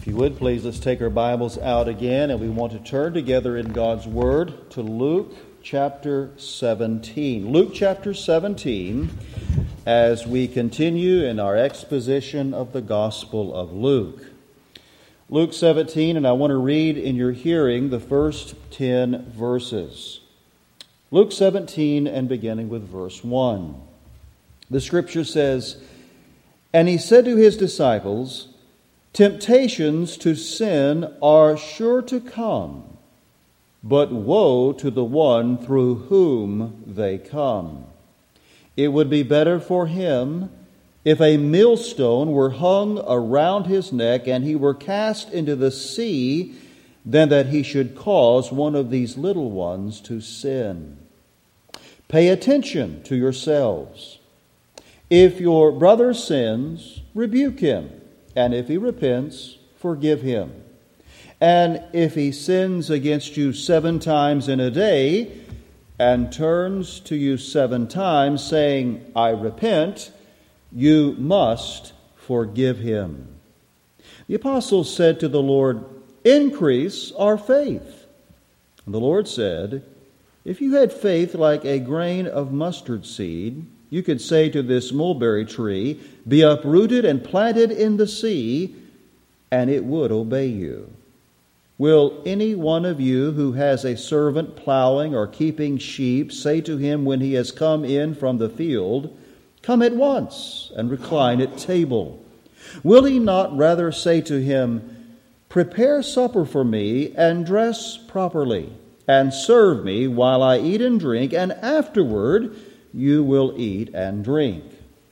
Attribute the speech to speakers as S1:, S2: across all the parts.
S1: If you would, please, let's take our Bibles out again, and we want to turn together in God's Word to Luke chapter 17. Luke chapter 17, as we continue in our exposition of the Gospel of Luke. Luke 17, and I want to read in your hearing the first 10 verses. Luke 17, and beginning with verse 1. The Scripture says, "And he said to his disciples, Temptations to sin are sure to come, but woe to the one through whom they come. It would be better for him if a millstone were hung around his neck and he were cast into the sea than that he should cause one of these little ones to sin. Pay attention to yourselves. If your brother sins, rebuke him. And if he repents, forgive him. And if he sins against you 7 times in a day, and turns to you 7 times, saying, I repent, you must forgive him." The apostles said to the Lord, "Increase our faith." And the Lord said, "If you had faith like a grain of mustard seed, you could say to this mulberry tree, Be uprooted and planted in the sea, and it would obey you. Will any one of you who has a servant plowing or keeping sheep say to him when he has come in from the field, Come at once and recline at table? Will he not rather say to him, Prepare supper for me and dress properly, and serve me while I eat and drink, and afterward you will eat and drink?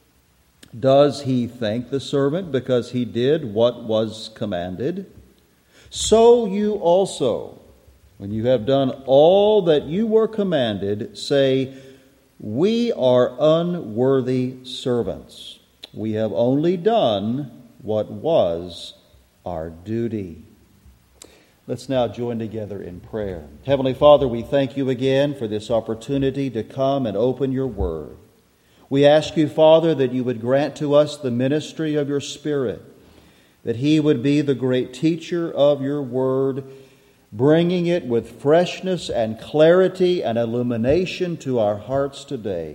S1: Does he thank the servant because he did what was commanded? So you also, when you have done all that you were commanded, say, We are unworthy servants. We have only done what was our duty." Let's now join together in prayer. Heavenly Father, we thank you again for this opportunity to come and open your word. We ask you, Father, that you would grant to us the ministry of your Spirit, that he would be the great teacher of your word, bringing it with freshness and clarity and illumination to our hearts today.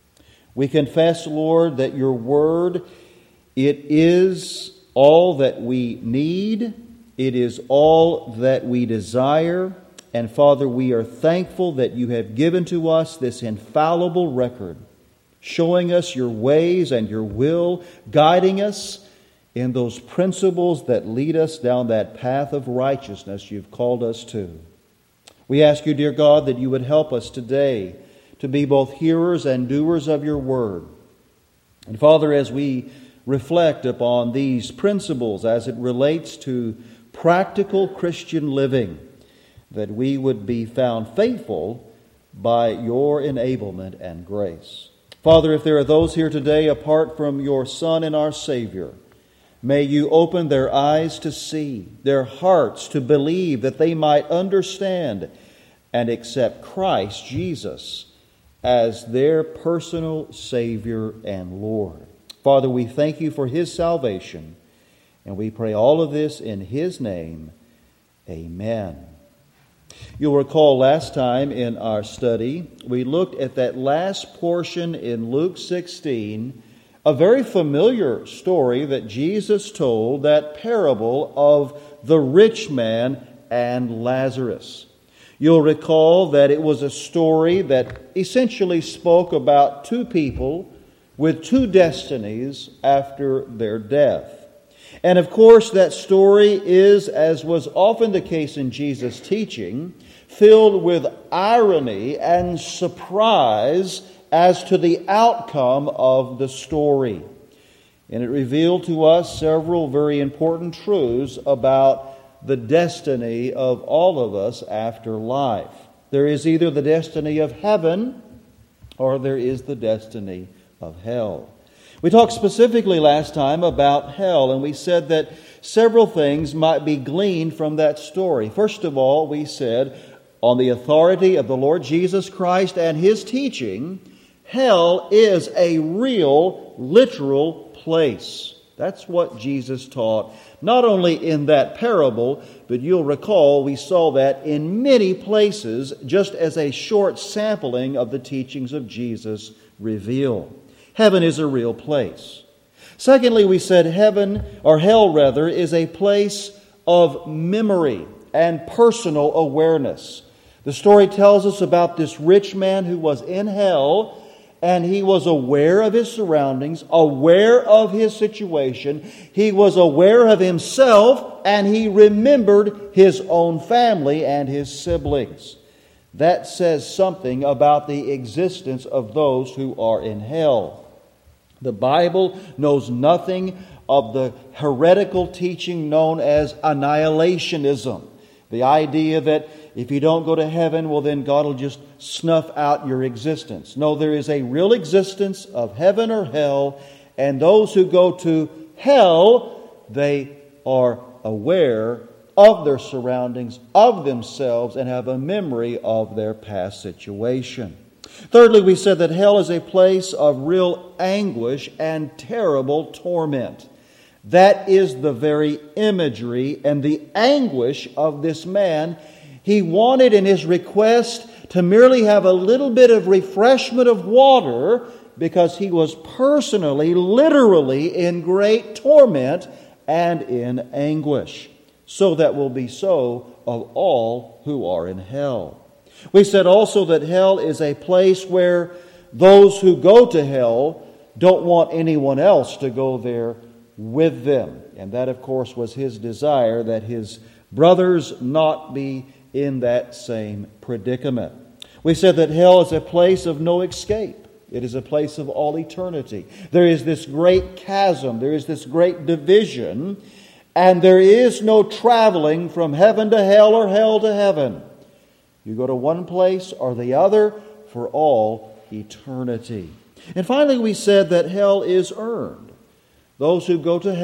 S1: We confess, Lord, that your word, it is all that we need. It is all that we desire. And Father, we are thankful that you have given to us this infallible record, showing us your ways and your will, guiding us in those principles that lead us down that path of righteousness you've called us to. We ask you, dear God, that you would help us today to be both hearers and doers of your word. And Father, as we reflect upon these principles as it relates to practical Christian living, that we would be found faithful by your enablement and grace. Father, if there are those here today apart from your Son and our Savior, may you open their eyes to see, their hearts to believe, that they might understand and accept Christ Jesus as their personal Savior and Lord. Father, we thank you for his salvation, and we pray all of this in his name. Amen. You'll recall last time in our study, we looked at that last portion in Luke 16, a very familiar story that Jesus told, that parable of the rich man and Lazarus. You'll recall that it was a story that essentially spoke about 2 people with 2 destinies after their death. And of course, that story is, as was often the case in Jesus' teaching, filled with irony and surprise as to the outcome of the story. And it revealed to us several very important truths about the destiny of all of us after life. There is either the destiny of heaven or there is the destiny of hell. We talked specifically last time about hell, and we said that several things might be gleaned from that story. First of all, we said, on the authority of the Lord Jesus Christ and his teaching, hell is a real, literal place. That's what Jesus taught, not only in that parable, but you'll recall we saw that in many places, just as a short sampling of the teachings of Jesus reveal. Heaven is a real place. Secondly, we said heaven, or hell rather, is a place of memory and personal awareness. The story tells us about this rich man who was in hell, and he was aware of his surroundings, aware of his situation. He was aware of himself, and he remembered his own family and his siblings. That says something about the existence of those who are in hell. The Bible knows nothing of the heretical teaching known as annihilationism. The idea that if you don't go to heaven, well then God will just snuff out your existence. No, there is a real existence of heaven or hell, and those who go to hell, they are aware of their surroundings, of themselves, and have a memory of their past situation. Thirdly, we said that hell is a place of real anguish and terrible torment. That is the very imagery and the anguish of this man. He wanted in his request to merely have a little bit of refreshment of water because he was personally, literally in great torment and in anguish. So that will be so of all who are in hell. We said also that hell is a place where those who go to hell don't want anyone else to go there with them. And that, of course, was his desire, that his brothers not be in that same predicament. We said that hell is a place of no escape. It is a place of all eternity. There is this great chasm. There is this great division. And there is no traveling from heaven to hell or hell to heaven. You go to one place or the other for all eternity. And finally, we said that hell is earned. Those who go to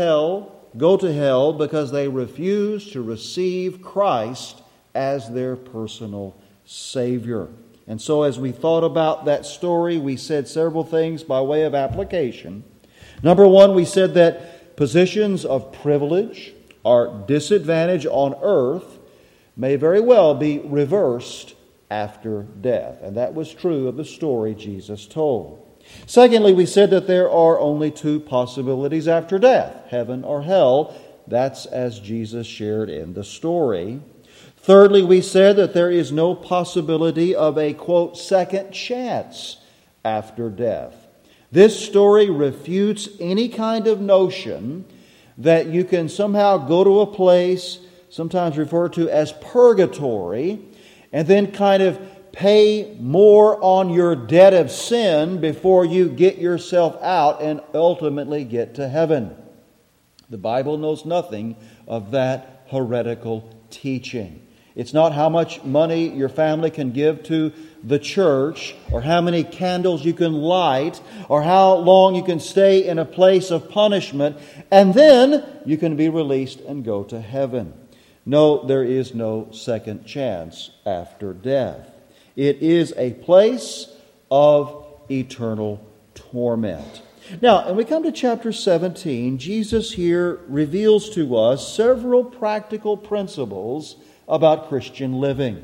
S1: hell because they refuse to receive Christ as their personal Savior. And so as we thought about that story, we said several things by way of application. Number one, we said that positions of privilege or disadvantage on earth may very well be reversed after death. And that was true of the story Jesus told. Secondly, we said that there are only two possibilities after death, heaven or hell. That's as Jesus shared in the story. Thirdly, we said that there is no possibility of a, quote, second chance after death. This story refutes any kind of notion that you can somehow go to a place, sometimes referred to as purgatory, and then kind of pay more on your debt of sin before you get yourself out and ultimately get to heaven. The Bible knows nothing of that heretical teaching. It's not how much money your family can give to the church, or how many candles you can light, or how long you can stay in a place of punishment, and then you can be released and go to heaven. No, there is no second chance after death. It is a place of eternal torment. Now, when we come to chapter 17, Jesus here reveals to us several practical principles about Christian living.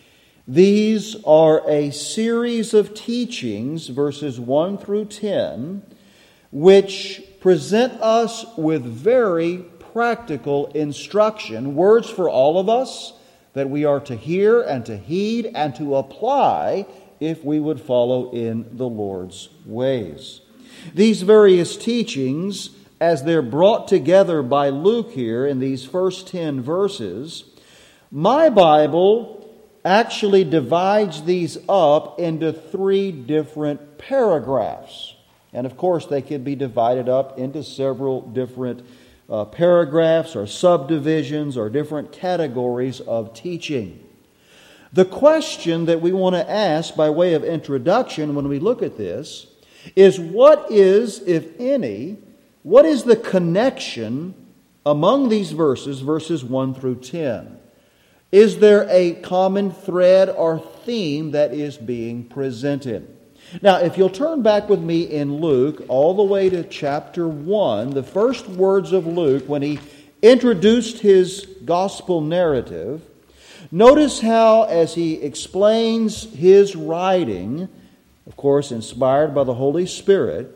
S1: These are a series of teachings, verses 1 through 10, which present us with very practical instruction, words for all of us that we are to hear and to heed and to apply if we would follow in the Lord's ways. These various teachings, as they're brought together by Luke here in these first 10 verses, my Bible actually divides these up into 3 different paragraphs. And of course, they could be divided up into several different paragraphs or subdivisions or different categories of teaching. The question that we want to ask by way of introduction when we look at this is, what is, if any, what is the connection among these verses 1 through 10? Is there a common thread or theme that is being presented? Now, if you'll turn back with me in Luke all the way to chapter 1, the first words of Luke when he introduced his gospel narrative, notice how as he explains his writing, of course inspired by the Holy Spirit,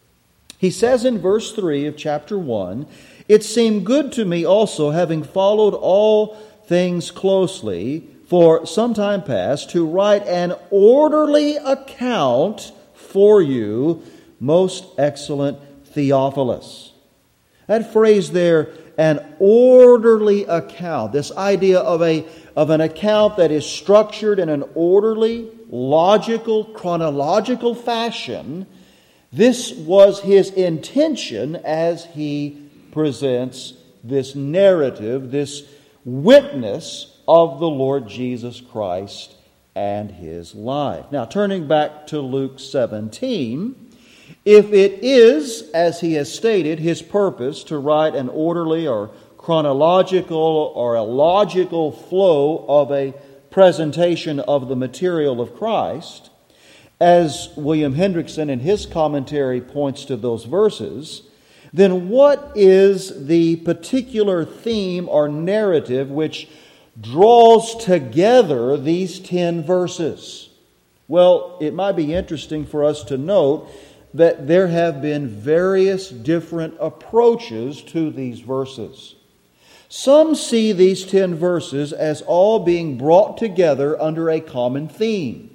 S1: he says in verse 3 of chapter 1, "It seemed good to me also, having followed all things closely for some time past, to write an orderly account for you, most excellent Theophilus." That phrase there, an orderly account, this idea of an account that is structured in an orderly, logical, chronological fashion, this was his intention as he presents this narrative, this witness of the Lord Jesus Christ and His life. Now, turning back to Luke 17, if it is, as he has stated, his purpose to write an orderly or chronological or a logical flow of a presentation of the material of Christ, as William Hendrickson in his commentary points to those verses, then what is the particular theme or narrative which draws together these 10 verses? Well, it might be interesting for us to note that there have been various different approaches to these verses. Some see these 10 verses as all being brought together under a common theme.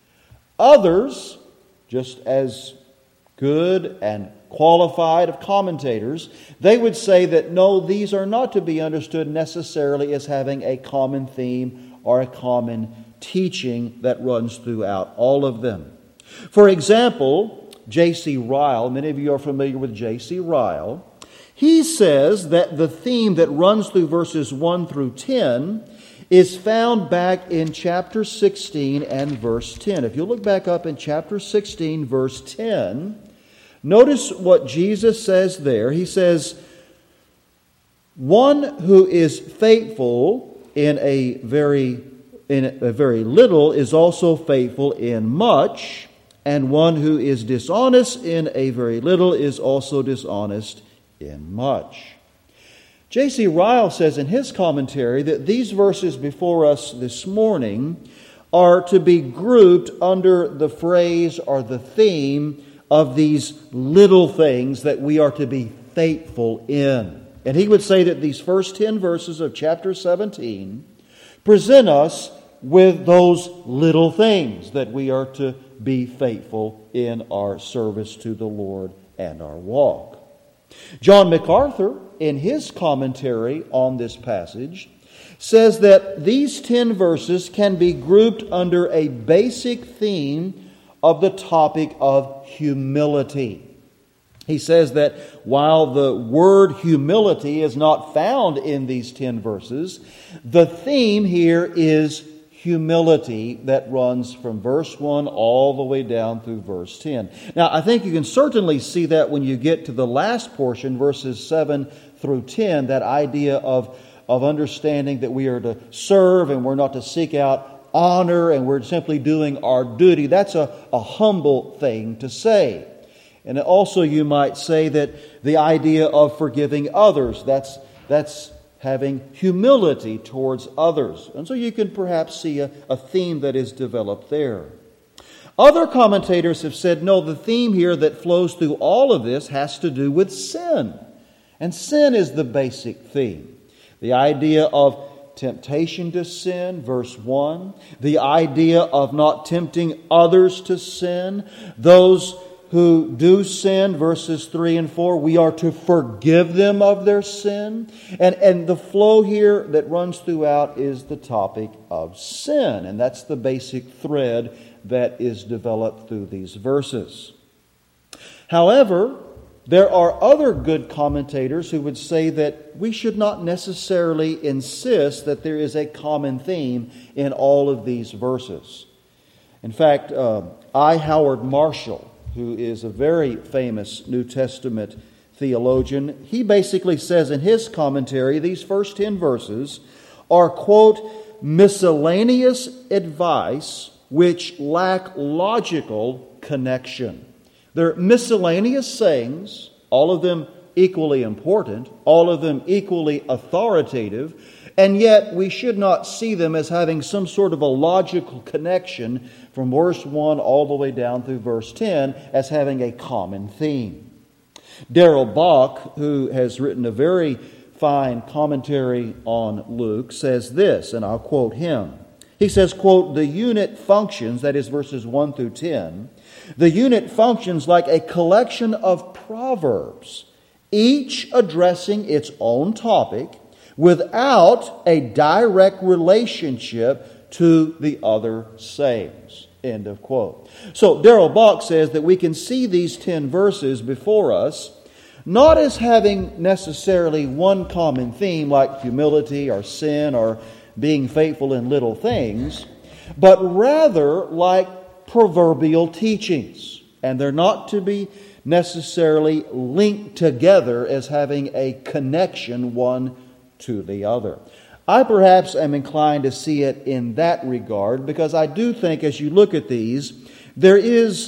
S1: Others, just as good and qualified of commentators, they would say that no, these are not to be understood necessarily as having a common theme or a common teaching that runs throughout all of them. For example, J.C. Ryle, many of you are familiar with J.C. Ryle, he says that the theme that runs through verses 1 through 10 is found back in chapter 16 and verse 10. If you look back up in chapter 16, verse 10, notice what Jesus says there. He says, "One who is faithful in a very little is also faithful in much, and one who is dishonest in a very little is also dishonest in much." J.C. Ryle says in his commentary that these verses before us this morning are to be grouped under the phrase or the theme of these little things that we are to be faithful in. And he would say that these first 10 verses of chapter 17 present us with those little things that we are to be faithful in our service to the Lord and our walk. John MacArthur, in his commentary on this passage, says that these 10 verses can be grouped under a basic theme of the topic of humility. He says that while the word humility is not found in these 10 verses, the theme here is humility that runs from verse 1 all the way down through verse 10. Now, I think you can certainly see that when you get to the last portion, verses 7 through 10, that idea of understanding that we are to serve and we're not to seek out honor and we're simply doing our duty. That's a humble thing to say. And also you might say that the idea of forgiving others, that's having humility towards others. And so you can perhaps see a theme that is developed there. Other commentators have said, no, the theme here that flows through all of this has to do with sin. And sin is the basic theme. The idea of temptation to sin, verse 1. The idea of not tempting others to sin. Those who do sin, verses 3 and 4, we are to forgive them of their sin. And the flow here that runs throughout is the topic of sin. And that's the basic thread that is developed through these verses. However, there are other good commentators who would say that we should not necessarily insist that there is a common theme in all of these verses. In fact, I. Howard Marshall, who is a very famous New Testament theologian, he basically says in his commentary, these first 10 verses are, quote, miscellaneous advice which lack logical connection. They're miscellaneous sayings, all of them equally important, all of them equally authoritative, and yet we should not see them as having some sort of a logical connection from verse 1 all the way down through verse 10 as having a common theme. Darrell Bock, who has written a very fine commentary on Luke, says this, and I'll quote him. He says, quote, "The unit functions," that is verses 1 through 10, "the unit functions like a collection of proverbs, each addressing its own topic without a direct relationship to the other sayings." End of quote. So Darrell Bock says that we can see these 10 verses before us not as having necessarily one common theme like humility or sin or being faithful in little things, but rather like proverbial teachings. And they're not to be necessarily linked together as having a connection one to the other. I perhaps am inclined to see it in that regard because I do think as you look at these, there is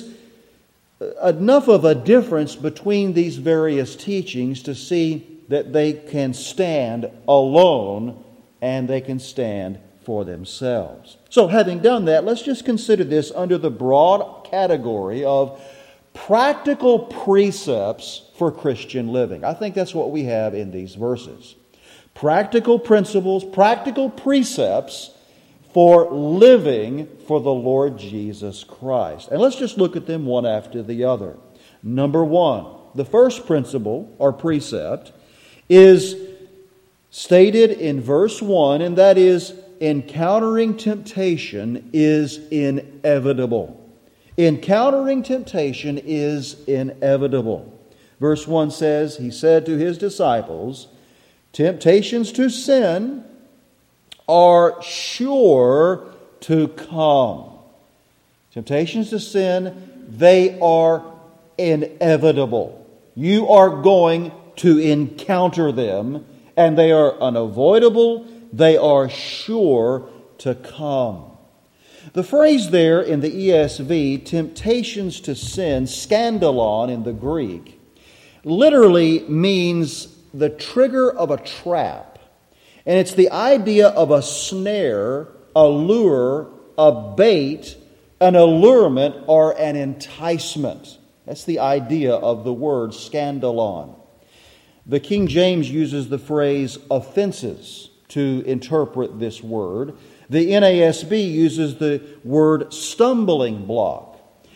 S1: enough of a difference between these various teachings to see that they can stand alone and they can stand for themselves. So having done that, let's just consider this under the broad category of practical precepts for Christian living. I think that's what we have in these verses. Practical principles, practical precepts for living for the Lord Jesus Christ. And let's just look at them one after the other. Number one, the first principle or precept is stated in verse 1, and that is, encountering temptation is inevitable. Encountering temptation is inevitable. Verse 1 says, He said to His disciples, temptations to sin are sure to come. Temptations to sin, they are inevitable. You are going to encounter them, and they are unavoidable. They are sure to come. The phrase there in the ESV, temptations to sin, scandalon in the Greek, literally means the trigger of a trap. And it's the idea of a snare, a lure, a bait, an allurement, or an enticement. That's the idea of the word scandalon. The King James uses the phrase offenses to interpret this word. The NASB uses the word stumbling block.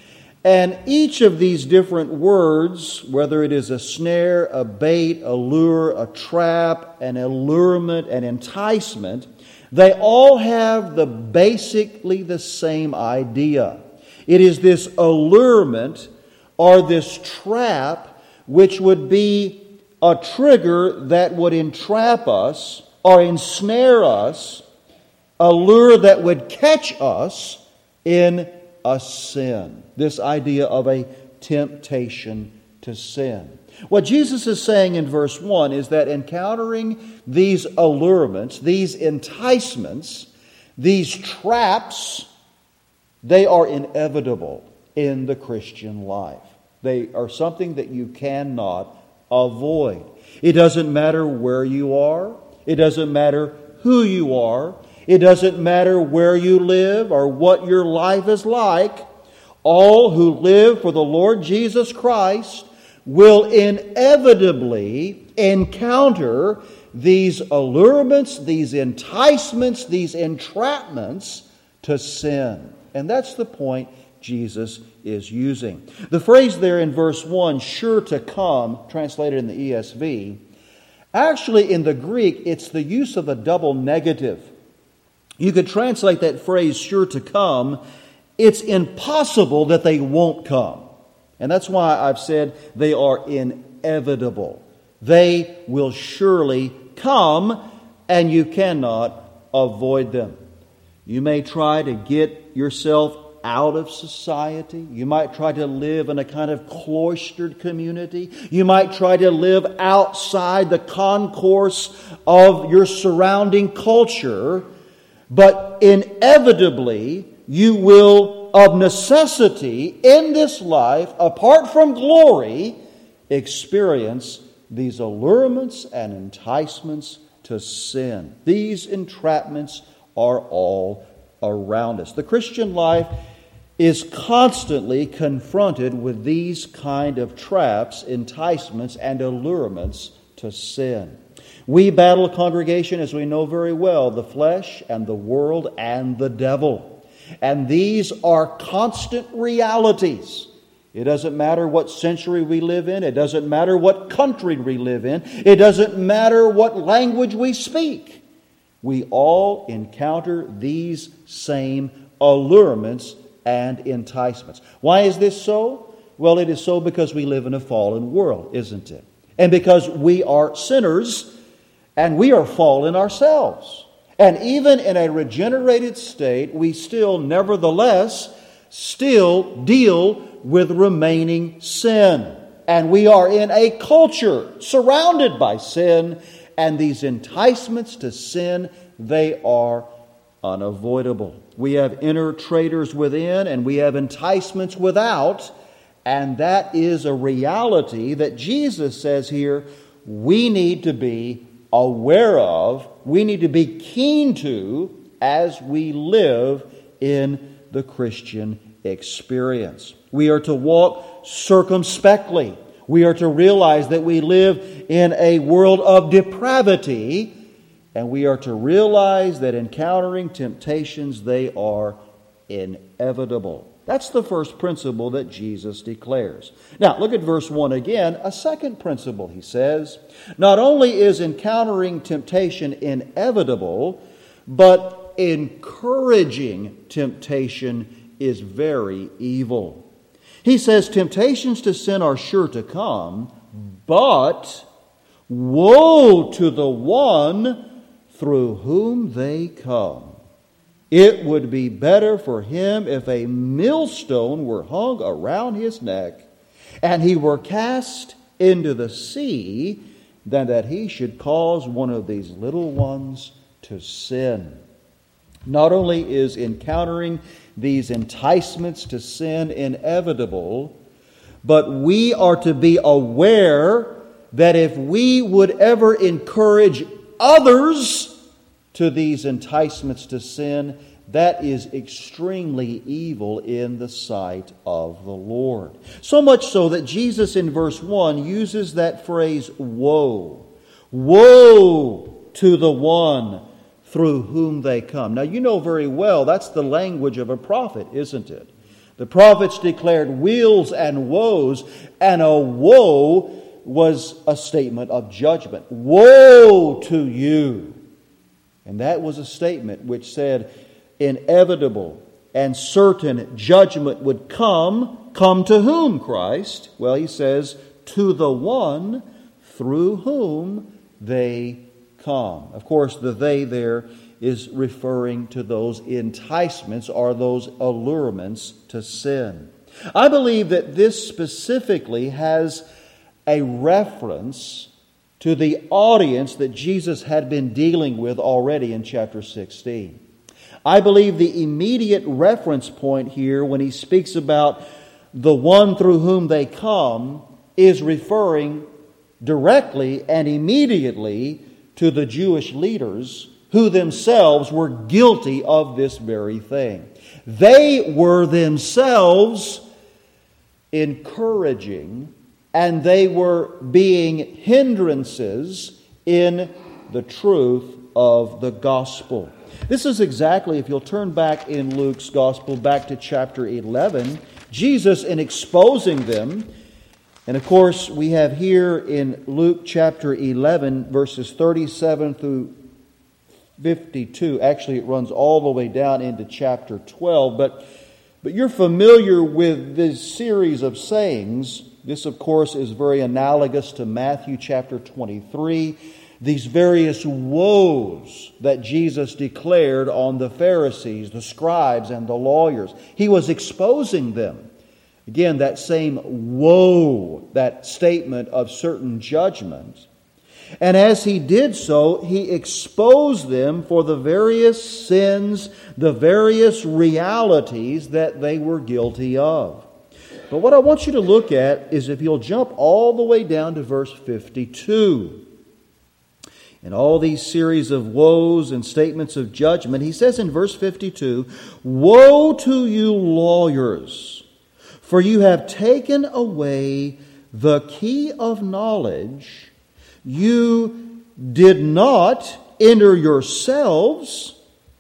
S1: And each of these different words, whether it is a snare, a bait, a lure, a trap, an allurement, an enticement, they all have basically the same idea. It is this allurement or this trap which would be a trigger that would entrap us or ensnare us, a lure that would catch us in a sin. This idea of a temptation to sin. What Jesus is saying in verse 1 is that encountering these allurements, these enticements, these traps, they are inevitable in the Christian life. They are something that you cannot avoid. It doesn't matter where you are. It doesn't matter who you are. It doesn't matter where you live or what your life is like. All who live for the Lord Jesus Christ will inevitably encounter these allurements, these enticements, these entrapments to sin. And that's the point Jesus is using. The phrase there in verse 1, sure to come, translated in the ESV, actually in the Greek, it's the use of a double negative. You could translate that phrase, sure to come, it's impossible that they won't come. And that's why I've said they are inevitable. They will surely come, and you cannot avoid them. You may try to get yourself out of society. You might try to live in a kind of cloistered community. You might try to live outside the concourse of your surrounding culture. But inevitably, you will, of necessity, in this life, apart from glory, experience these allurements and enticements to sin. These entrapments are all around us. The Christian life is constantly confronted with these kind of traps, enticements, and allurements to sin. We battle a congregation, as we know very well, the flesh and the world and the devil. And these are constant realities. It doesn't matter what century we live in. It doesn't matter what country we live in. It doesn't matter what language we speak. We all encounter these same allurements and enticements. Why is this so? Well, it is so because we live in a fallen world, isn't it? And because we are sinners and we are fallen ourselves. And even in a regenerated state, we still, nevertheless, deal with remaining sin. And we are in a culture surrounded by sin, and these enticements to sin, they are unavoidable. We have inner traitors within, and we have enticements without, and that is a reality that Jesus says here we need to be aware of, we need to be keen to as we live in the Christian experience. We are to walk circumspectly. We are to realize that we live in a world of depravity, and we are to realize that encountering temptations, they are inevitable. That's the first principle that Jesus declares. Now, look at verse 1 again. A second principle, he says, not only is encountering temptation inevitable, but encouraging temptation is very evil. He says temptations to sin are sure to come, but woe to the one through whom they come. It would be better for him if a millstone were hung around his neck and he were cast into the sea than that he should cause one of these little ones to sin. Not only is encountering these enticements to sin inevitable, but we are to be aware that if we would ever encourage others to these enticements to sin, that is extremely evil in the sight of the Lord. So much so that Jesus in verse 1 uses that phrase, woe. Woe to the one through whom they come. Now you know very well that's the language of a prophet, isn't it? The prophets declared weals and woes, and a woe was a statement of judgment. Woe to you! And that was a statement which said inevitable and certain judgment would come. Come to whom, Christ? Well, he says, to the one through whom they come. Of course, the they there is referring to those enticements or those allurements to sin. I believe that this specifically has a reference to the audience that Jesus had been dealing with already in chapter 16. I believe the immediate reference point here when he speaks about the one through whom they come is referring directly and immediately to the Jewish leaders who themselves were guilty of this very thing. They were themselves encouraging and they were being hindrances in the truth of the gospel. This is exactly, if you'll turn back in Luke's gospel, back to chapter 11, Jesus, in exposing them, and of course we have here in Luke chapter 11, verses 37 through 52. Actually, it runs all the way down into chapter 12, but you're familiar with this series of sayings. This, of course, is very analogous to Matthew chapter 23. These various woes that Jesus declared on the Pharisees, the scribes, and the lawyers. He was exposing them. Again, that same woe, that statement of certain judgment. And as he did so, he exposed them for the various sins, the various realities that they were guilty of. But what I want you to look at is if you'll jump all the way down to verse 52. In all these series of woes and statements of judgment, he says in verse 52, "Woe to you lawyers, for you have taken away the key of knowledge. You did not enter yourselves,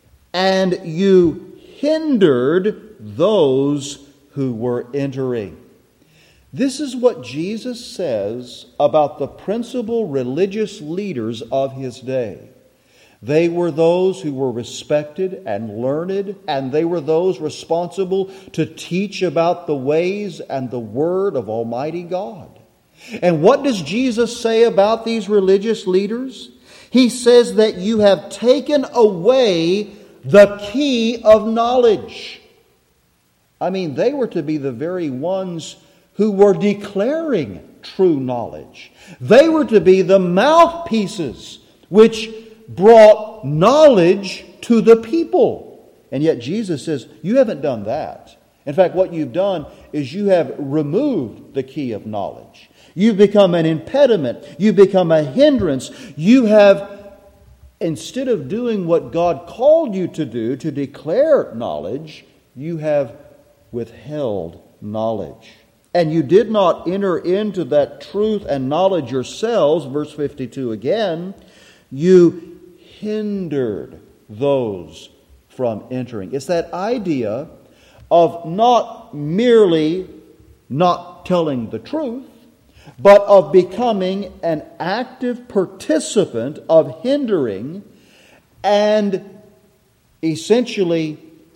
S1: and you hindered those who were entering." This is what Jesus says about the principal religious leaders of his day. They were those who were respected and learned, and they were those responsible to teach about the ways and the word of Almighty God. And what does Jesus say about these religious leaders? He says that you have taken away the key of knowledge. I mean, they were to be the very ones who were declaring true knowledge. They were to be the mouthpieces which brought knowledge to the people. And yet Jesus says, you haven't done that. In fact, what you've done is you have removed the key of knowledge. You've become an impediment. You've become a hindrance. You have, instead of doing what God called you to do, to declare knowledge, you have withheld knowledge. And you did not enter into that truth and knowledge yourselves, verse 52 again. You hindered those from entering. It's that idea of not merely not telling the truth, but of becoming an active participant of hindering and essentially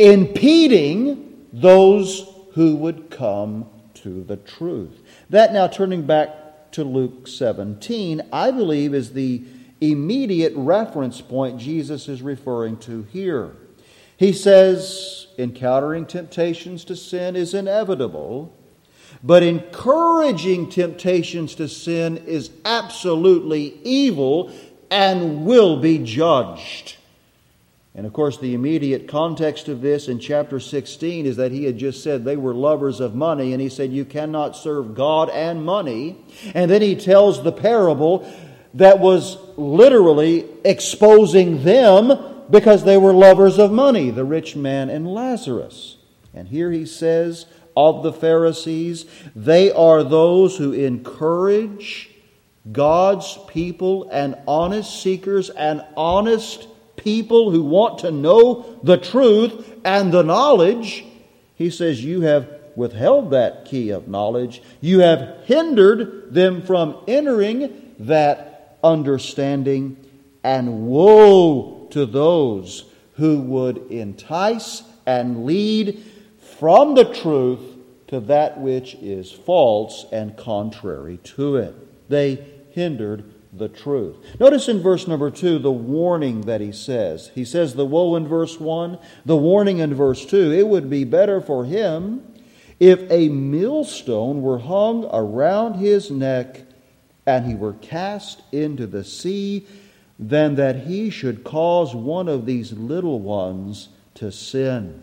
S1: impeding those who would come to the truth. That, now turning back to Luke 17, I believe is the immediate reference point Jesus is referring to here. He says, encountering temptations to sin is inevitable, but encouraging temptations to sin is absolutely evil and will be judged. And of course, the immediate context of this in chapter 16 is that he had just said they were lovers of money, and he said you cannot serve God and money. And then he tells the parable that was literally exposing them because they were lovers of money, the rich man and Lazarus. And here he says of the Pharisees, they are those who encourage God's people and honest seekers and honest people who want to know the truth and the knowledge. He says you have withheld that key of knowledge. You have hindered them from entering that understanding. And woe to those who would entice and lead from the truth to that which is false and contrary to it. They hindered the truth. Notice in verse number 2 the warning that he says. He says the woe in verse 1, the warning in verse 2. It would be better for him if a millstone were hung around his neck and he were cast into the sea than that he should cause one of these little ones to sin.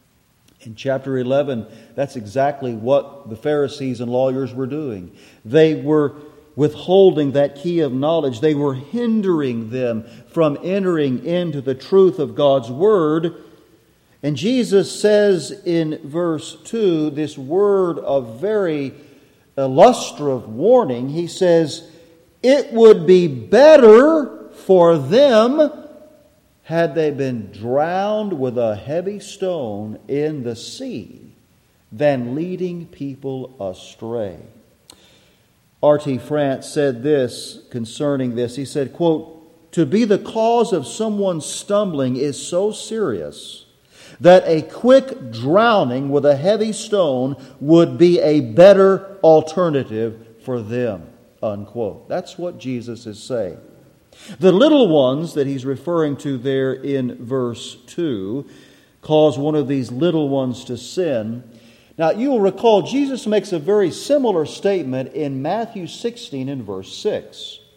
S1: In chapter 11, that's exactly what the Pharisees and lawyers were doing. They were withholding that key of knowledge. They were hindering them from entering into the truth of God's Word. And Jesus says in verse 2 this word of very illustrative warning. He says, it would be better for them had they been drowned with a heavy stone in the sea than leading people astray. R.T. France said this concerning this. He said, quote, to be the cause of someone's stumbling is so serious that a quick drowning with a heavy stone would be a better alternative for them, unquote. That's what Jesus is saying. The little ones that he's referring to there in verse 2 cause one of these little ones to sin. Now, you will recall Jesus makes a very similar statement in Matthew 16 and verse 6.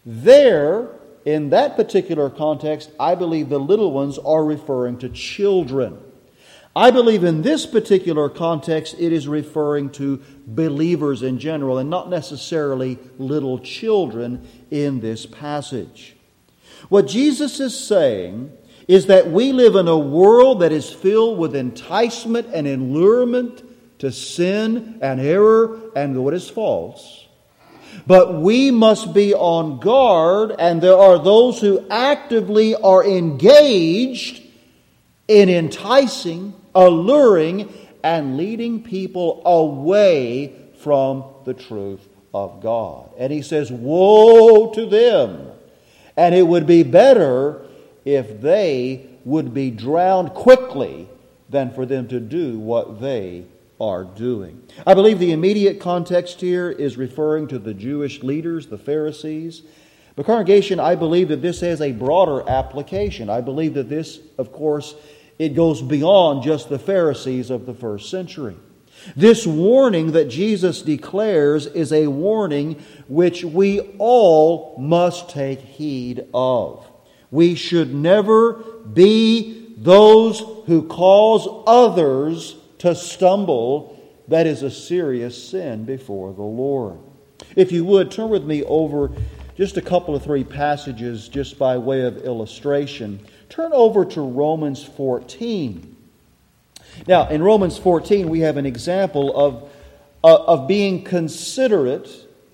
S1: There, in that particular context, I believe the little ones are referring to children. I believe in this particular context it is referring to believers in general and not necessarily little children in this passage. What Jesus is saying is that we live in a world that is filled with enticement and allurement to sin and error and what is false. But we must be on guard, and there are those who actively are engaged in enticing, alluring, and leading people away from the truth of God. And he says, woe to them! And it would be better if they would be drowned quickly than for them to do what they are doing. I believe the immediate context here is referring to the Jewish leaders, the Pharisees. But congregation, I believe that this has a broader application. I believe that this, of course, it goes beyond just the Pharisees of the first century. This warning that Jesus declares is a warning which we all must take heed of. We should never be those who cause others to stumble. That is a serious sin before the Lord. If you would, turn with me over just a couple of 3 passages just by way of illustration. Turn over to Romans 14. Now, in Romans 14, we have an example of being considerate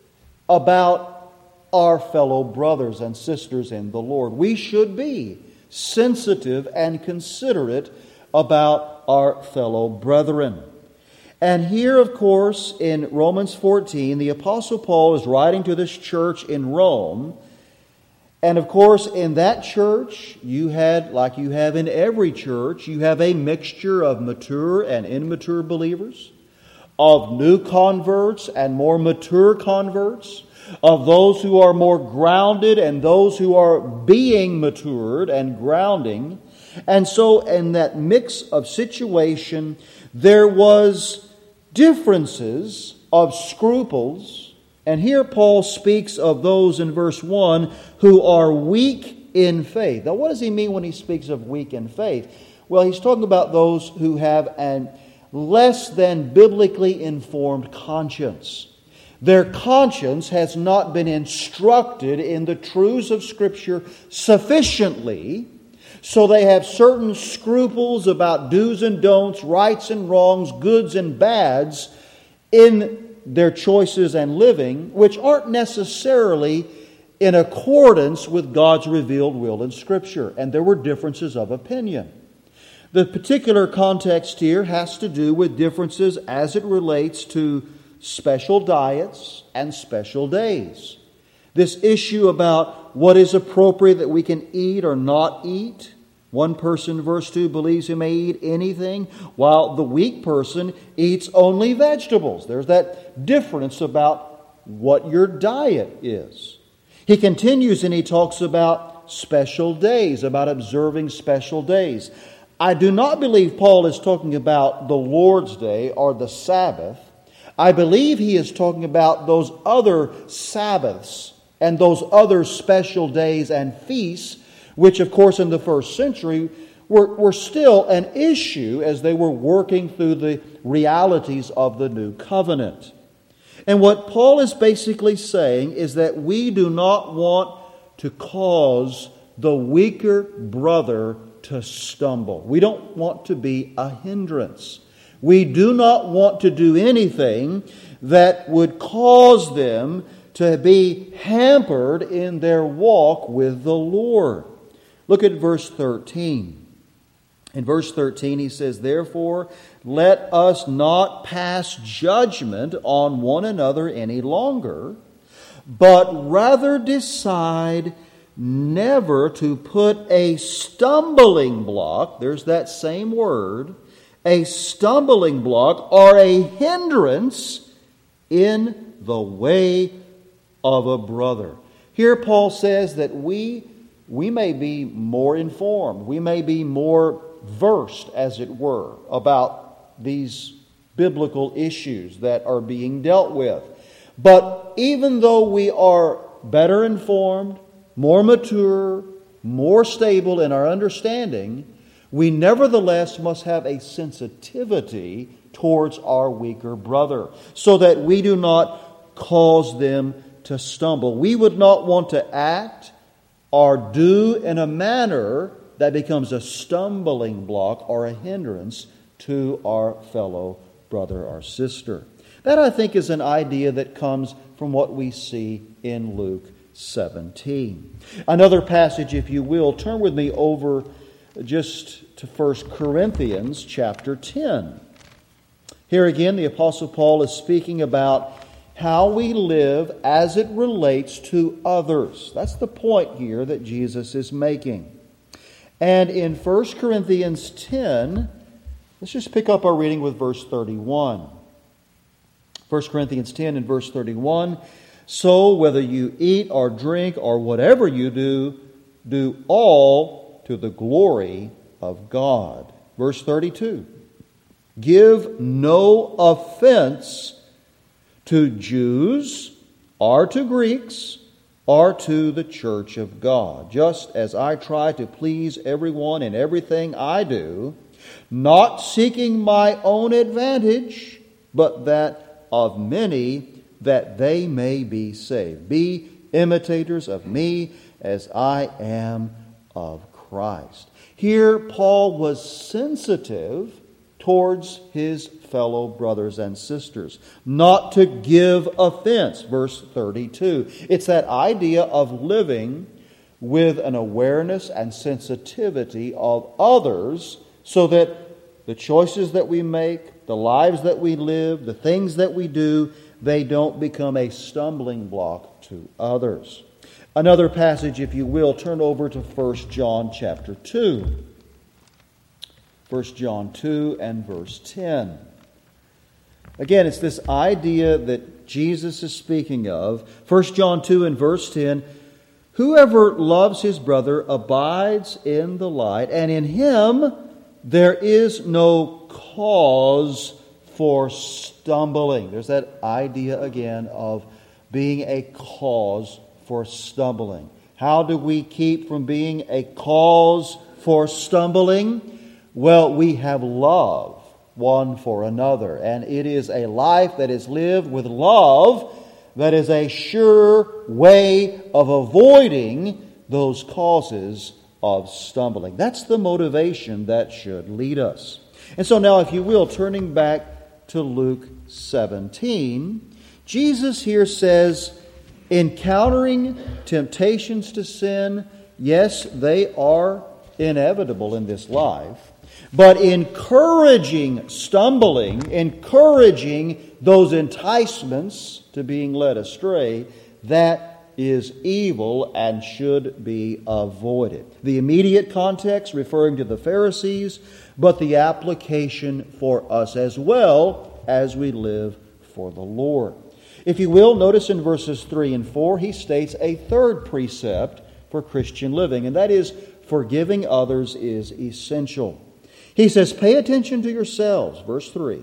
S1: about our fellow brothers and sisters in the Lord. We should be sensitive and considerate about our fellow brethren. And here, of course, in Romans 14, the Apostle Paul is writing to this church in Rome. And of course, in that church, you had, like you have in every church, you have a mixture of mature and immature believers, of new converts and more mature converts, of those who are more grounded and those who are being matured and grounding. And so in that mix of situation, there was differences of scruples. And here Paul speaks of those in verse 1 who are weak in faith. Now, what does he mean when he speaks of weak in faith? Well, he's talking about those who have an less than biblically informed conscience. Their conscience has not been instructed in the truths of Scripture sufficiently, so they have certain scruples about do's and don'ts, rights and wrongs, goods and bads in their choices and living, which aren't necessarily in accordance with God's revealed will in Scripture. And there were differences of opinion. The particular context here has to do with differences as it relates to special diets and special days. This issue about what is appropriate that we can eat or not eat. One person, verse 2, believes he may eat anything, while the weak person eats only vegetables. There's that difference about what your diet is. He continues and he talks about special days, about observing special days. I do not believe Paul is talking about the Lord's Day or the Sabbath. I believe he is talking about those other Sabbaths and those other special days and feasts, which, of course, in the first century were still an issue as they were working through the realities of the new covenant. And what Paul is basically saying is that we do not want to cause the weaker brother to stumble. We don't want to be a hindrance. We do not want to do anything that would cause them to be hampered in their walk with the Lord. Look at verse 13. In verse 13 he says, "Therefore, let us not pass judgment on one another any longer, but rather decide never to put a stumbling block," there's that same word, a stumbling block or a hindrance in the way of a brother. Here Paul says that we may be more informed, we may be more versed, as it were, about these biblical issues that are being dealt with. But even though we are better informed, more mature, more stable in our understanding, we nevertheless must have a sensitivity towards our weaker brother, so that we do not cause them to stumble. We would not want to act or do in a manner that becomes a stumbling block or a hindrance to our fellow brother or sister. That, I think, is an idea that comes from what we see in Luke 17. Another passage, if you will, turn with me over just to 1 Corinthians chapter 10. Here again, the Apostle Paul is speaking about how we live as it relates to others. That's the point here that Jesus is making. And in 1 Corinthians 10, let's just pick up our reading with verse 31. 1 Corinthians 10 and verse 31, so whether you eat or drink or whatever you do, do all to the glory of God. Verse 32, give no offense to Jews or to Greeks or to the church of God, just as I try to please everyone in everything I do, not seeking my own advantage, but that of many, that they may be saved. Be imitators of me as I am of Christ. Here, Paul was sensitive towards his fellow brothers and sisters, not to give offense. Verse 32. It's that idea of living with an awareness and sensitivity of others, so that the choices that we make, the lives that we live, the things that we do, they don't become a stumbling block to others. Another passage, if you will, turn over to 1 John chapter 2. 1 John 2 and verse 10. Again, it's this idea that Jesus is speaking of. 1 John 2 and verse 10, whoever loves his brother abides in the light, and in him there is no cause for stumbling. There's that idea again of being a cause for stumbling. How do we keep from being a cause for stumbling? Well, we have love one for another, and it is a life that is lived with love that is a sure way of avoiding those causes of stumbling. That's the motivation that should lead us. And so now, if you will, turning back to Luke 17, Jesus here says, encountering temptations to sin, yes, they are inevitable in this life, but encouraging stumbling, encouraging those enticements to being led astray, that is evil and should be avoided. The immediate context referring to the Pharisees, but the application for us as well as we live for the Lord. If you will, notice in verses 3 and 4, he states a third precept for Christian living, and that is forgiving others is essential. He says, pay attention to yourselves, verse 3.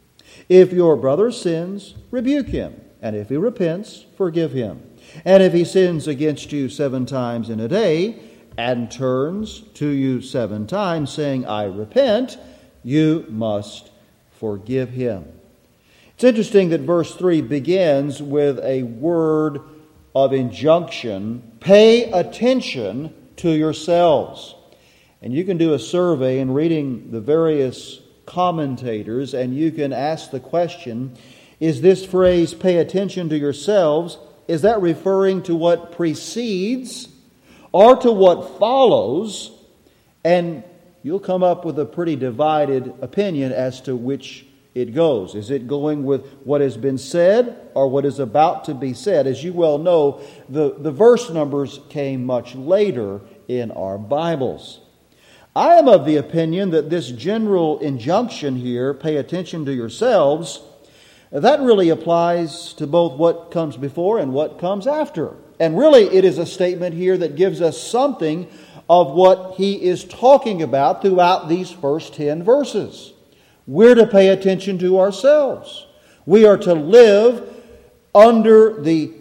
S1: If your brother sins, rebuke him, and if he repents, forgive him. And if he sins against you 7 times in a day, and turns to you 7 times, saying, I repent, you must forgive him. It's interesting that verse 3 begins with a word of injunction. Pay attention to yourselves. And you can do a survey in reading the various commentators, and you can ask the question, is this phrase, pay attention to yourselves, is that referring to what precedes or to what follows? And you'll come up with a pretty divided opinion as to which it goes. Is it going with what has been said or what is about to be said? As you well know, the verse numbers came much later in our Bibles. I am of the opinion that this general injunction here, pay attention to yourselves, that really applies to both what comes before and what comes after. And really, it is a statement here that gives us something of what he is talking about throughout these first 10 verses. We're to pay attention to ourselves. We are to live under the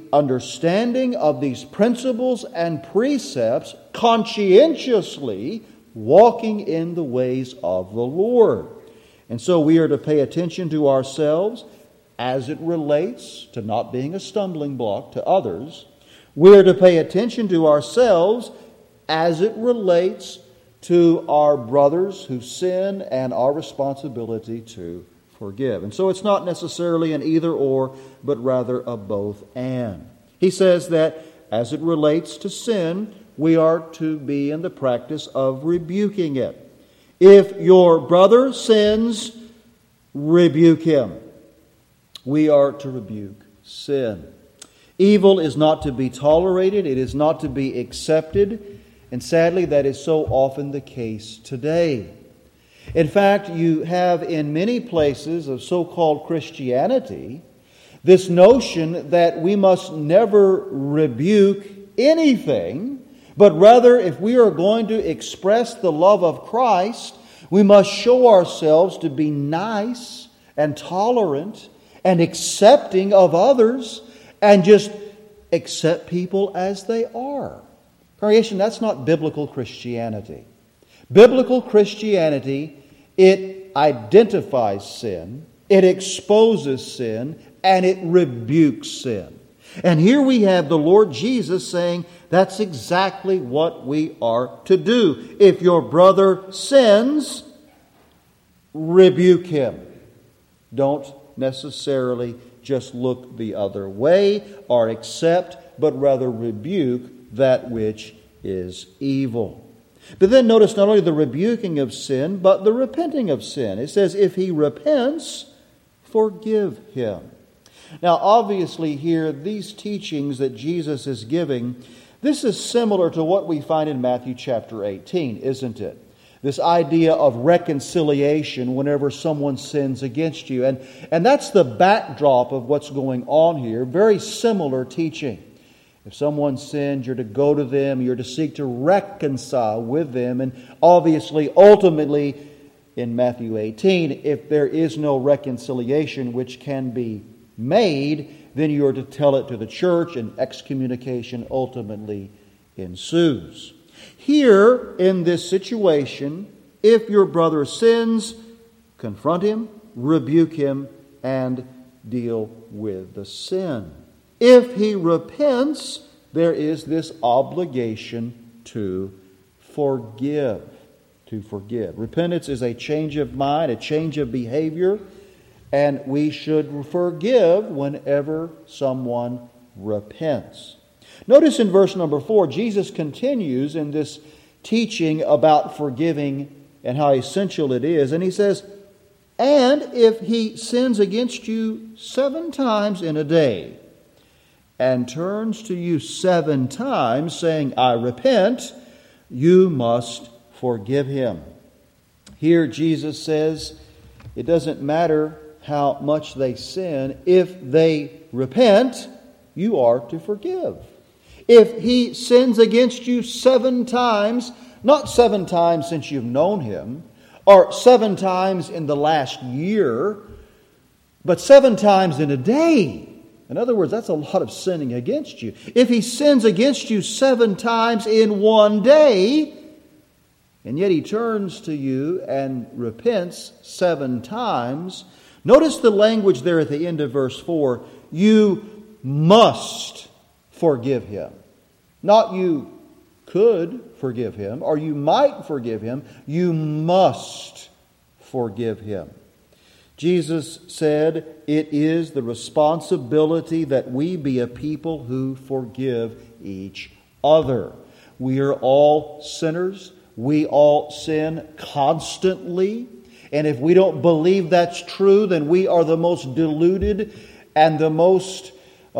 S1: understanding of these principles and precepts, conscientiously walking in the ways of the Lord. And so we are to pay attention to ourselves as it relates to not being a stumbling block to others. We are to pay attention to ourselves as it relates to our brothers who sin and our responsibility to forgive. And so it's not necessarily an either or, but rather a both and. He says that as it relates to sin, we are to be in the practice of rebuking it. If your brother sins, rebuke him. We are to rebuke sin. Evil is not to be tolerated. It is not to be accepted. And sadly, that is so often the case today. In fact, you have in many places of so-called Christianity this notion that we must never rebuke anything, but rather if we are going to express the love of Christ, we must show ourselves to be nice and tolerant and accepting of others and just accept people as they are. Congregation, that's not biblical Christianity. Biblical Christianity, it identifies sin, it exposes sin, and it rebukes sin. And here we have the Lord Jesus saying that's exactly what we are to do. If your brother sins, rebuke him. Don't necessarily just look the other way or accept, but rather rebuke that which is evil. But then notice not only the rebuking of sin, but the repenting of sin. It says, if he repents, forgive him. Now, obviously here, these teachings that Jesus is giving, this is similar to what we find in Matthew chapter 18, isn't it? This idea of reconciliation whenever someone sins against you. And that's the backdrop of what's going on here. Very similar teaching. If someone sins, you're to go to them, you're to seek to reconcile with them. And obviously, ultimately, in Matthew 18, if there is no reconciliation which can be made, then you are to tell it to the church, and excommunication ultimately ensues. Here, in this situation, if your brother sins, confront him, rebuke him, and deal with the sin. If he repents, there is this obligation to forgive. To forgive. Repentance is a change of mind, a change of behavior, and we should forgive whenever someone repents. Notice in verse number 4, Jesus continues in this teaching about forgiving and how essential it is. And he says, and if he sins against you 7 times in a day, and turns to you 7 times, saying, I repent, you must forgive him. Here Jesus says, it doesn't matter how much they sin. If they repent, you are to forgive. If he sins against you 7 times, not 7 times since you've known him, or 7 times in the last year, but 7 times in a day. In other words, that's a lot of sinning against you. If he sins against you 7 times in one day, and yet he turns to you and repents 7 times, notice the language there at the end of verse 4. You must forgive him. Not you could forgive him, or you might forgive him. You must forgive him. Jesus said it is the responsibility that we be a people who forgive each other. We are all sinners. We all sin constantly. And if we don't believe that's true, then we are the most deluded and the most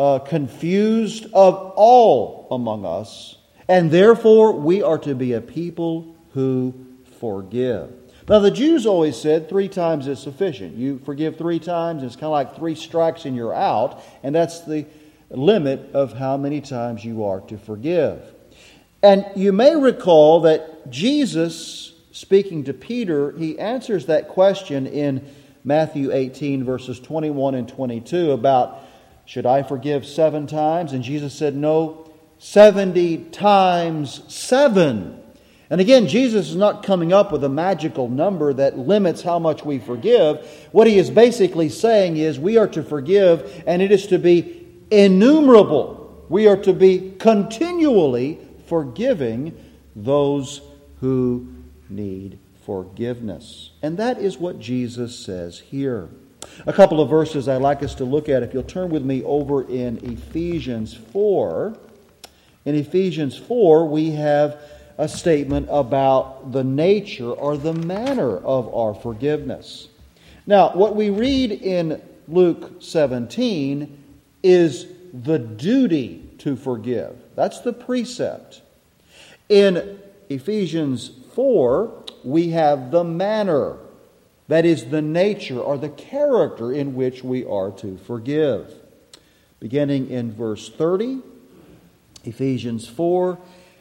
S1: confused of all among us. And therefore, we are to be a people who forgive. Now, the Jews always said 3 times is sufficient. You forgive 3 times, it's kind of like 3 strikes and you're out. And that's the limit of how many times you are to forgive. And you may recall that Jesus, speaking to Peter, he answers that question in Matthew 18, verses 21 and 22 about Should I forgive 7 times? And Jesus said, no, 70 times 7. And again, Jesus is not coming up with a magical number that limits how much we forgive. What he is basically saying is we are to forgive, and it is to be innumerable. We are to be continually forgiving those who need forgiveness. And that is what Jesus says here. A couple of verses I'd like us to look at. If you'll turn with me over in Ephesians 4. In Ephesians 4, we have a statement about the nature or the manner of our forgiveness. Now, what we read in Luke 17 is the duty to forgive. That's the precept. In Ephesians 4, we have the manner. That is the nature or the character in which we are to forgive. Beginning in verse 30, Ephesians 4,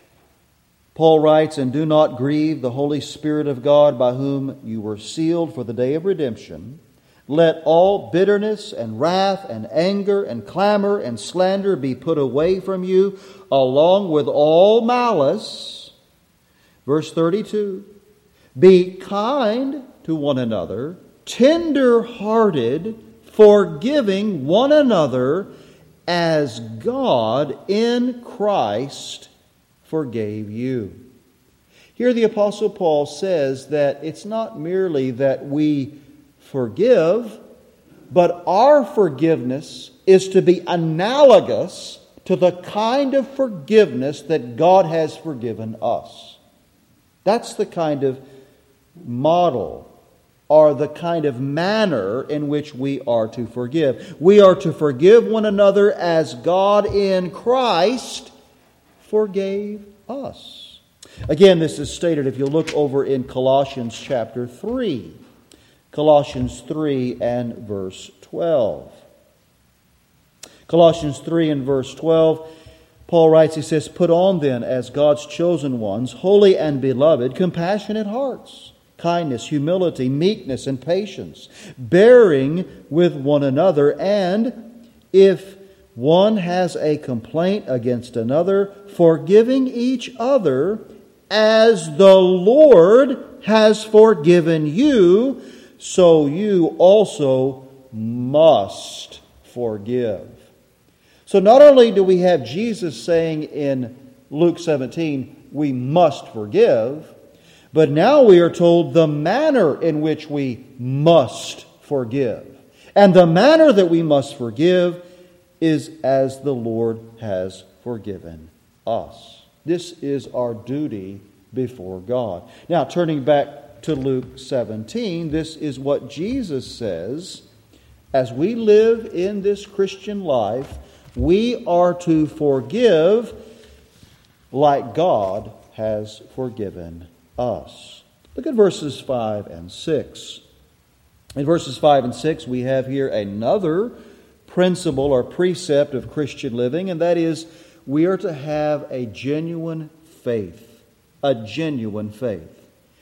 S1: Paul writes, "And do not grieve the Holy Spirit of God, by whom you were sealed for the day of redemption. Let all bitterness and wrath and anger and clamor and slander be put away from you, along with all malice." Verse 32, "Be kind to one another, tender-hearted, forgiving one another, as God in Christ forgave you." Here the Apostle Paul says that it's not merely that we forgive, but our forgiveness is to be analogous to the kind of forgiveness that God has forgiven us. That's the kind of model or the kind of manner in which we are to forgive. We are to forgive one another as God in Christ forgave us. Again, this is stated if you look over in Colossians chapter 3. Colossians 3 and verse 12. Colossians 3 and verse 12, Paul writes, he says, "Put on then as God's chosen ones, holy and beloved, compassionate hearts, kindness, humility, meekness, and patience, bearing with one another, and if one has a complaint against another, forgiving each other, as the Lord has forgiven you, so you also must forgive." So not only do we have Jesus saying in Luke 17, we must forgive, but now we are told the manner in which we must forgive. And the manner that we must forgive is as the Lord has forgiven us. This is our duty before God. Now, turning back to Luke 17, this is what Jesus says. As we live in this Christian life, we are to forgive like God has forgiven us. Look at verses 5 and 6. In verses 5 and 6, we have here another principle or precept of Christian living, and that is we are to have a genuine faith. A genuine faith.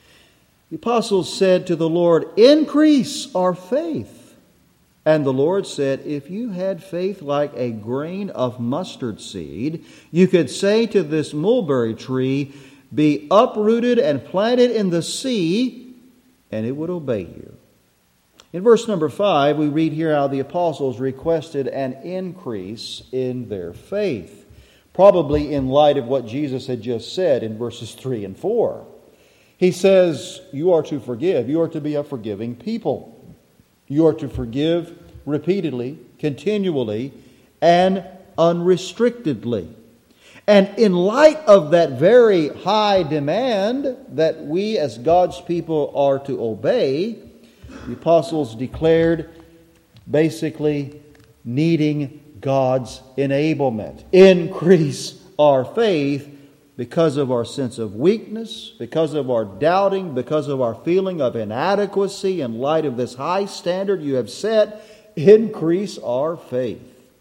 S1: The apostles said to the Lord, "Increase our faith." And the Lord said, "If you had faith like a grain of mustard seed, you could say to this mulberry tree, 'Be uprooted and planted in the sea,' and it would obey you." In verse number 5, we read here how the apostles requested an increase in their faith, probably in light of what Jesus had just said in verses 3 and 4. He says, you are to forgive. You are to be a forgiving people. You are to forgive repeatedly, continually, and unrestrictedly. And in light of that very high demand that we as God's people are to obey, the apostles declared basically needing God's enablement. Increase our faith because of our sense of weakness, because of our doubting, because of our feeling of inadequacy in light of this high standard you have set. Increase our faith.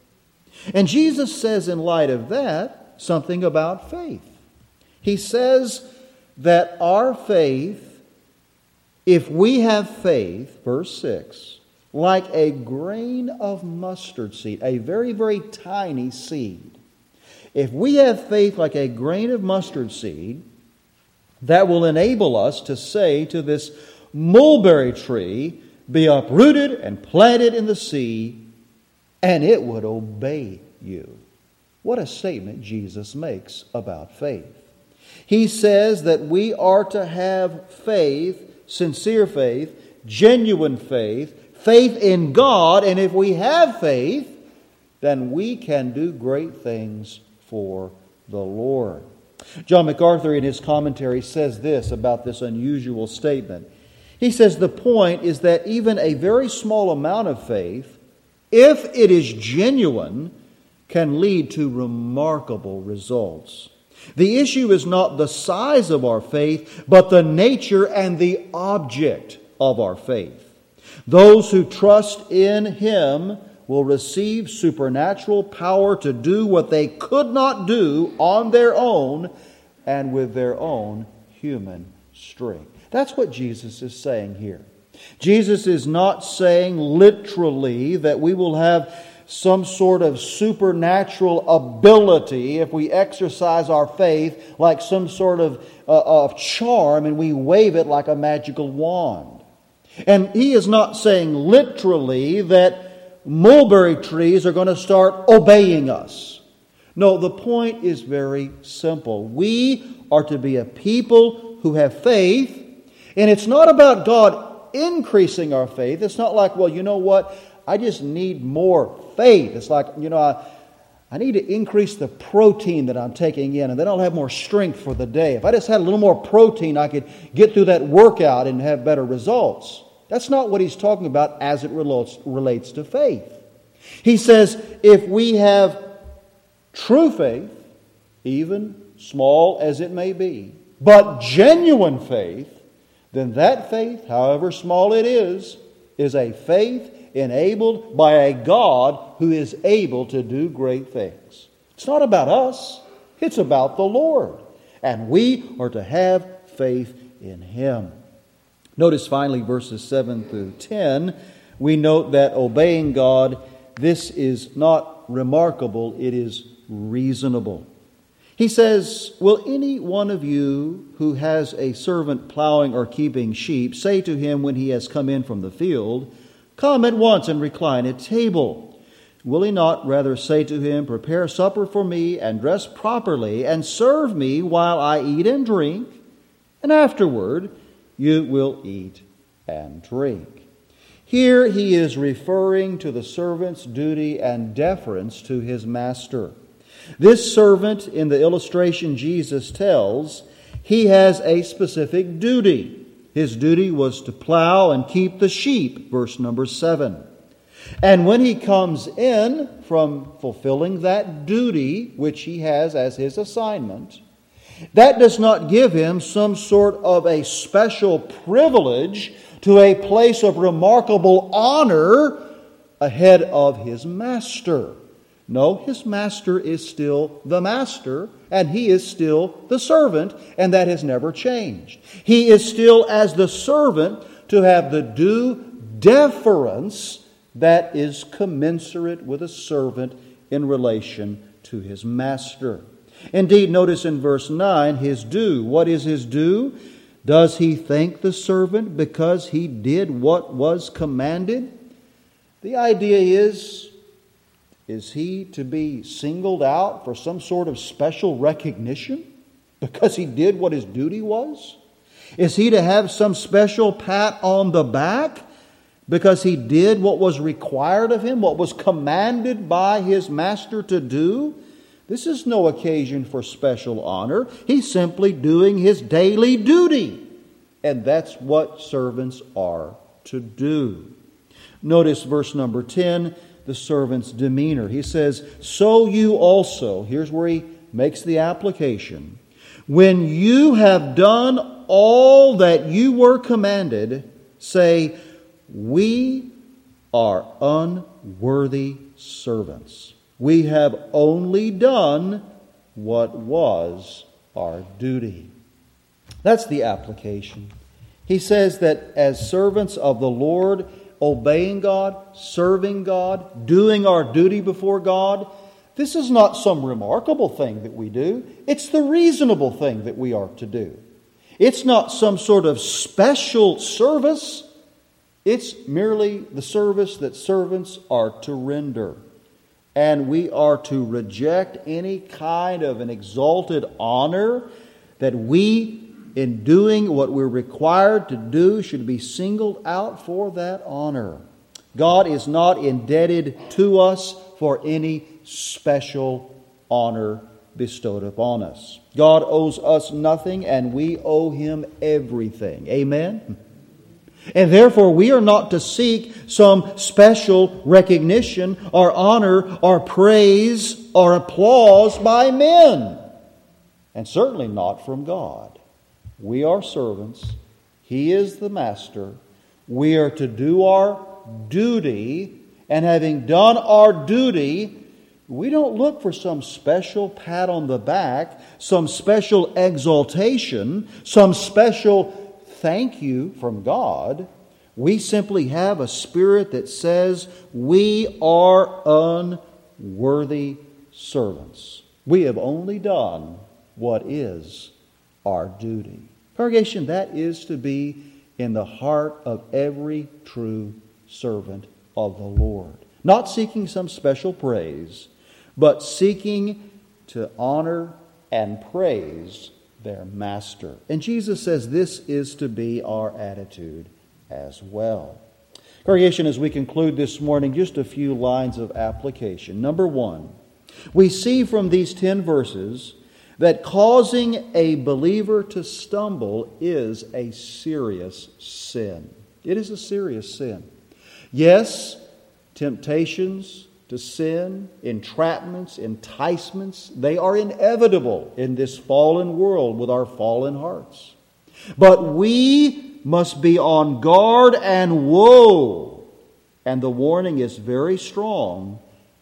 S1: And Jesus says in light of that something about faith. He says that our faith, if we have faith, verse 6, like a grain of mustard seed, a very, very tiny seed. If we have faith like a grain of mustard seed, that will enable us to say to this mulberry tree, be uprooted and planted in the sea, and it would obey you. What a statement Jesus makes about faith. He says that we are to have faith, sincere faith, genuine faith, faith in God, and if we have faith, then we can do great things for the Lord. John MacArthur in his commentary says this about this unusual statement. He says the point is that even a very small amount of faith, if it is genuine, can lead to remarkable results. The issue is not the size of our faith, but the nature and the object of our faith. Those who trust in Him will receive supernatural power to do what they could not do on their own and with their own human strength. That's what Jesus is saying here. Jesus is not saying literally that we will have some sort of supernatural ability if we exercise our faith like some sort of charm and we wave it like a magical wand. And He is not saying literally that mulberry trees are going to start obeying us. No, the point is very simple. We are to be a people who have faith, and it's not about God increasing our faith. It's not like, well, you know what? I just need more faith. It's like, I need to increase the protein that I'm taking in, and then I'll have more strength for the day. If I just had a little more protein, I could get through that workout and have better results. That's not what he's talking about as it relates to faith. He says if we have true faith, even small as it may be, but genuine faith, then that faith, however small it is a faith enabled by a God who is able to do great things. It's not about us, it's about the Lord. And we are to have faith in Him. Notice finally verses 7 through 10. We note that obeying God, this is not remarkable, it is reasonable. He says, will any one of you who has a servant plowing or keeping sheep say to him when he has come in from the field, come at once and recline at table? Will he not rather say to him, prepare supper for me and dress properly and serve me while I eat and drink, and afterward you will eat and drink? Here he is referring to the servant's duty and deference to his master. This servant, in the illustration Jesus tells, he has a specific duty. His duty was to plow and keep the sheep, verse number 7. And when he comes in from fulfilling that duty, which he has as his assignment, that does not give him some sort of a special privilege to a place of remarkable honor ahead of his master. No, his master is still the master, and he is still the servant, and that has never changed. He is still, as the servant, to have the due deference that is commensurate with a servant in relation to his master. Indeed, notice in verse 9, his due. What is his due? Does he thank the servant because he did what was commanded? The idea is he to be singled out for some sort of special recognition because he did what his duty was? Is he to have some special pat on the back because he did what was required of him, what was commanded by his master to do? This is no occasion for special honor. He's simply doing his daily duty. And that's what servants are to do. Notice verse number 10, the servant's demeanor. He says, so you also, here's where he makes the application, when you have done all that you were commanded, say, we are unworthy servants. We have only done what was our duty. That's the application. He says that as servants of the Lord, obeying God, serving God, doing our duty before God, this is not some remarkable thing that we do. It's the reasonable thing that we are to do. It's not some sort of special service. It's merely the service that servants are to render. And we are to reject any kind of an exalted honor that we, in doing what we're required to do, should be singled out for that honor. God is not indebted to us for any special honor bestowed upon us. God owes us nothing, and we owe Him everything. Amen? And therefore, we are not to seek some special recognition or honor or praise or applause by men. And certainly not from God. We are servants. He is the master. We are to do our duty. And having done our duty, we don't look for some special pat on the back, some special exaltation, some special thank you from God. We simply have a spirit that says we are unworthy servants. We have only done what is our duty. Congregation, that is to be in the heart of every true servant of the Lord. Not seeking some special praise, but seeking to honor and praise their master. And Jesus says this is to be our attitude as well. Congregation, as we conclude this morning, just a few lines of application. Number one, we see from these 10 verses that causing a believer to stumble is a serious sin. It is a serious sin. Yes, temptations to sin, entrapments, enticements, they are inevitable in this fallen world with our fallen hearts. But we must be on guard and woe. And the warning is very strong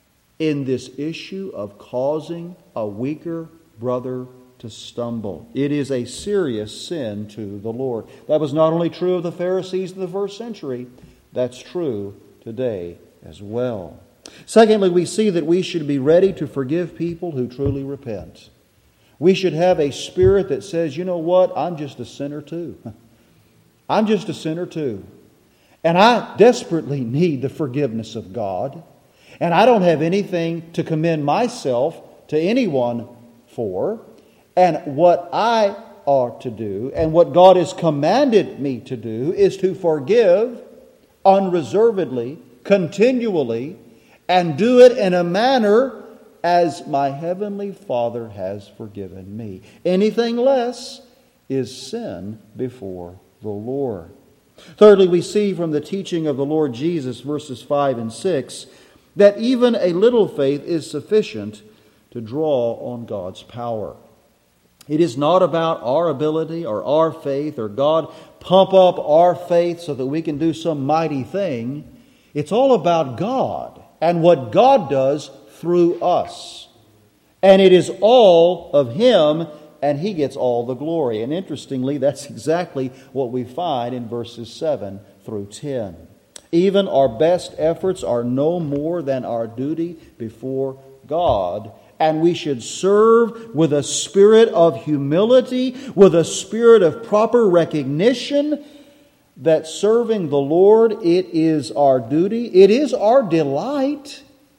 S1: in this issue of causing a weaker brother to stumble. It is a serious sin to the Lord. That was not only true of the Pharisees in the first century, that's true today as well. Secondly, we see that we should be ready to forgive people who truly repent. We should have a spirit that says, you know what, I'm just a sinner too. I'm just a sinner too. And I desperately need the forgiveness of God. And I don't have anything to commend myself to anyone for. And what I ought to do, and what God has commanded me to do, is to forgive unreservedly, continually, and do it in a manner as my heavenly Father has forgiven me. Anything less is sin before the Lord. Thirdly, we see from the teaching of the Lord Jesus, verses 5 and 6, that even a little faith is sufficient to draw on God's power. It is not about our ability or our faith or God pump up our faith so that we can do some mighty thing. It's all about God and what God does through us. And it is all of Him, and He gets all the glory. And interestingly, that's exactly what we find in verses 7 through 10. Even our best efforts are no more than our duty before God. And we should serve with a spirit of humility, with a spirit of proper recognition that serving the Lord, it is our duty, it is our delight,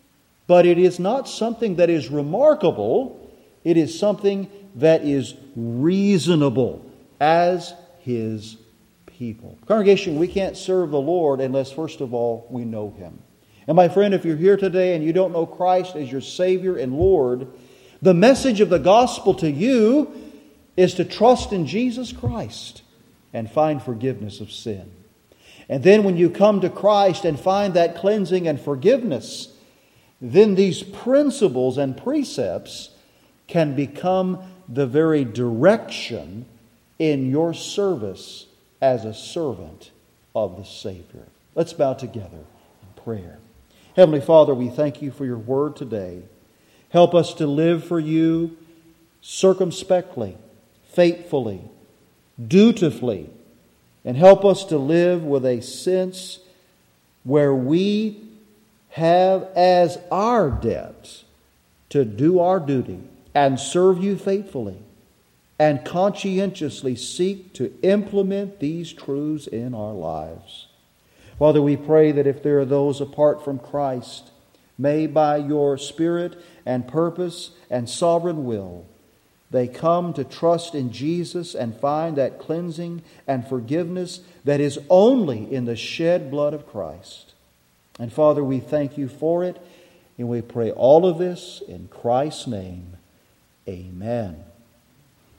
S1: but it is not something that is remarkable. It is something that is reasonable as His people. Congregation, we can't serve the Lord unless, first of all, we know Him. And my friend, if you're here today and you don't know Christ as your Savior and Lord, the message of the gospel to you is to trust in Jesus Christ and find forgiveness of sin. And then when you come to Christ and find that cleansing and forgiveness, then these principles and precepts can become the very direction in your service as a servant of the Savior. Let's bow together in prayer. Heavenly Father, we thank You for Your word today. Help us to live for You circumspectly, faithfully, dutifully, and help us to live with a sense where we have as our debt to do our duty and serve you faithfully and conscientiously seek to implement these truths in our lives. Father, we pray that if there are those apart from Christ, may by your Spirit and purpose and sovereign will, they come to trust in Jesus and find that cleansing and forgiveness that is only in the shed blood of Christ. And Father, we thank you for it, and we pray all of this in Christ's name. Amen.